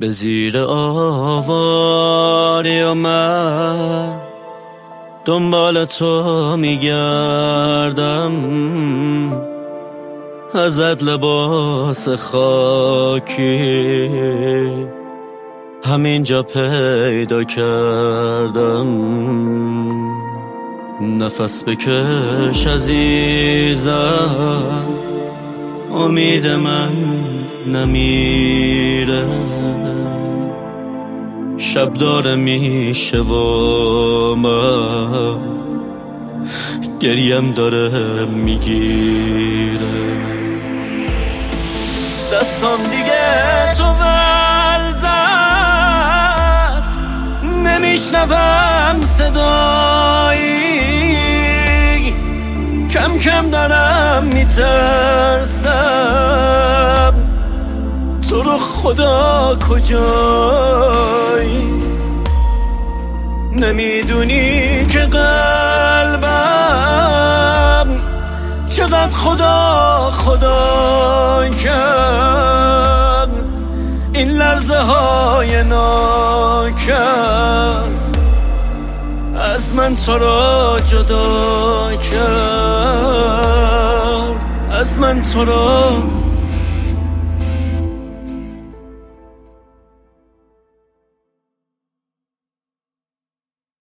به زیر آواری و من دنبال تو میگردم، ازت لباس خاکی همینجا پیدا کردم. نفس بکش عزیزم، امید من نمیره، شب داره میشه و من گریم داره میگیره. دستان دیگه تو ول زد، نمیشنوم صدایی، کم کم دارم میترسم تو رو خدا کجایی. نمیدونی که قلبم چقدر خدا کرد، این لرزه های ناکس از من تو را جدا کرد، از من تو را